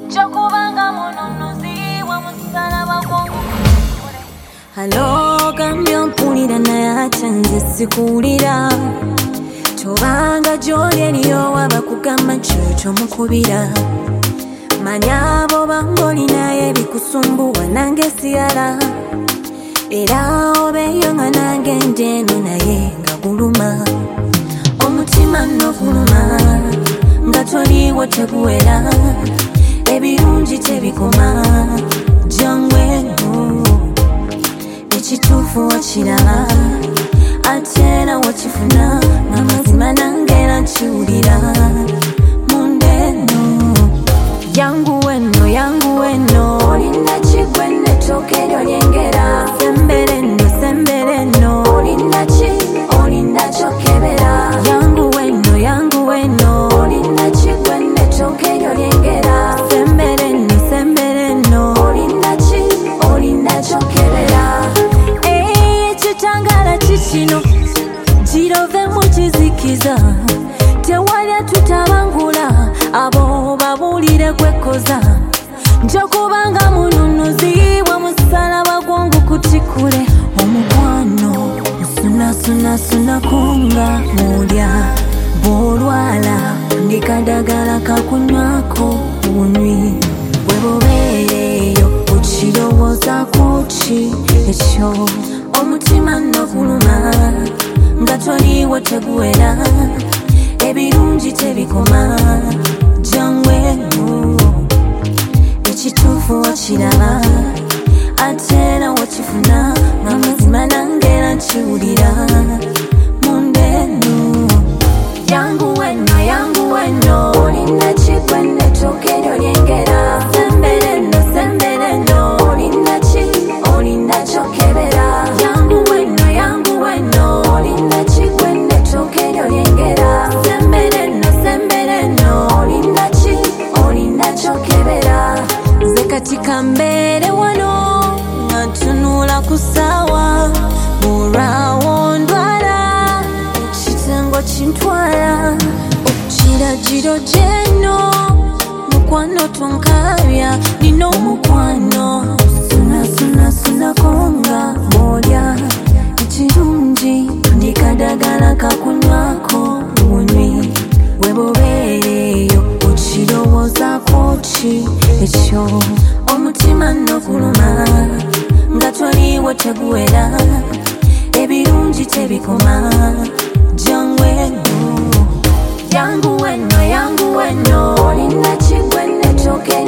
Chokubanga mununuzi wa musalaba gwangu. Hello, gambyo mpulira naye ate nze sikuwulira. Tobanga gy'oli eriyo wabakugamba kyekyo mukubira. Manya abo bangoli naye bikusumbuwa nange siyala. Era obeeyo nga nange njeeno naye nga guluma. Omutima nno guluma nga toliiwo teguwera. Ebirungi tebikoma jangu eno. Ekituufu wakiraba ate era wakifuna ng'amazima nange era nkiwulira munda eno. Yangu eno, yangu eno, olina kigwe n'ettooke eryo lyengera. Sembere nno, sembere nno, olina ki, olina kyokebera. Yangu eno, yangu eno, olina kigwe n'ettooke eryo lyengera. Sembere nno, sembere nno, olina ki, olina kyokebera. Ekitangala kikino girove mu kizikiza. Tewalya tutabangula abo babuulire kwekoza. Njokubanga mununuzi wa musalaba gwangu kutikule. Omukwano nsunasuna kunga mulya. Bw'olwala ndikadagala kakunywako bunywi. Bwe bubeereyo okirowoozaako ki ekyo. Omutima nno guluma nga toliiwo teguwera. Ebirungi tebikoma jangu eno. Ekituufu wakiraba ate era wakifuna ng'amazima nange era nkiwulira munda eno. Yangu eno, yangu eno, olina kigwe n'ettooke eryo lyengera. Sembere nno, sembere nno, olina ki, olina kyokebera. Yangu eno, yangu eno, olina kigwe n'ettooke eryo lyengera. Sembere nno, sembere nno, olina ki, olina kyokebera. Nze kati kambeere wano nga ntunula ku ssaawa. Olwawo ndwala ekitengo kintwala. Okiragiro gy'eno mukwano tonkabya. Nina omukwano sunasunako nga bw'olya. Ekirungi ndikadagala kakunywako bunywi. Bwe bubeereyo okirowoozaako ki ekyo. Omutima nno guluma nga toliiwo teguwera. Ebirungi tebikoma jangu eno. Yangu eno, yangu eno, olina kigwe n'ettooke